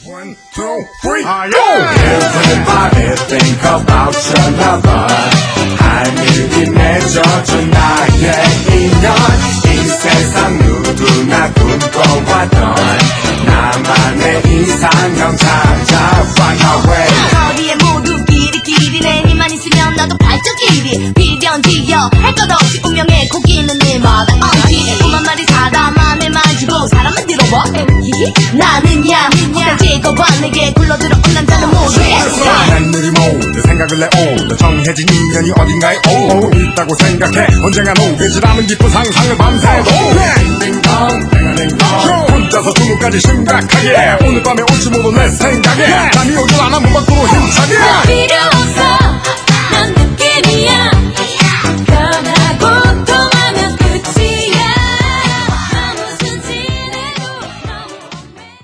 1, 2, 3, Everybody think about your lover. 하늘이 맺어준 나의 인연. 이 세상 누구나 꿈꿔왔던 나만의 이상형 찾아 Run away. 거리에 모두 끼리끼리 내니만 있으면 나도 발전 끼리 비견지여 할 것 없이 운명의 고기는 일마다 엉키 오만 마리 사람만을 만지고 사람만 들어봐 나는야 찍어봐 내게 굴러들어온 남자는 모두 하늘이 모두 생각을 내오 정해진 인연이 어딘가에 오 있다고 생각해 언젠가 오게지라는 기쁜 상상을 밤새도 띵띵동 띵띵동 혼자서 두눈까지 심각하게 오늘 밤에 올지 모두 내 생각에 잠이 오질 않아 문 밖으로 힘차게 필요 없어 난 느낌이야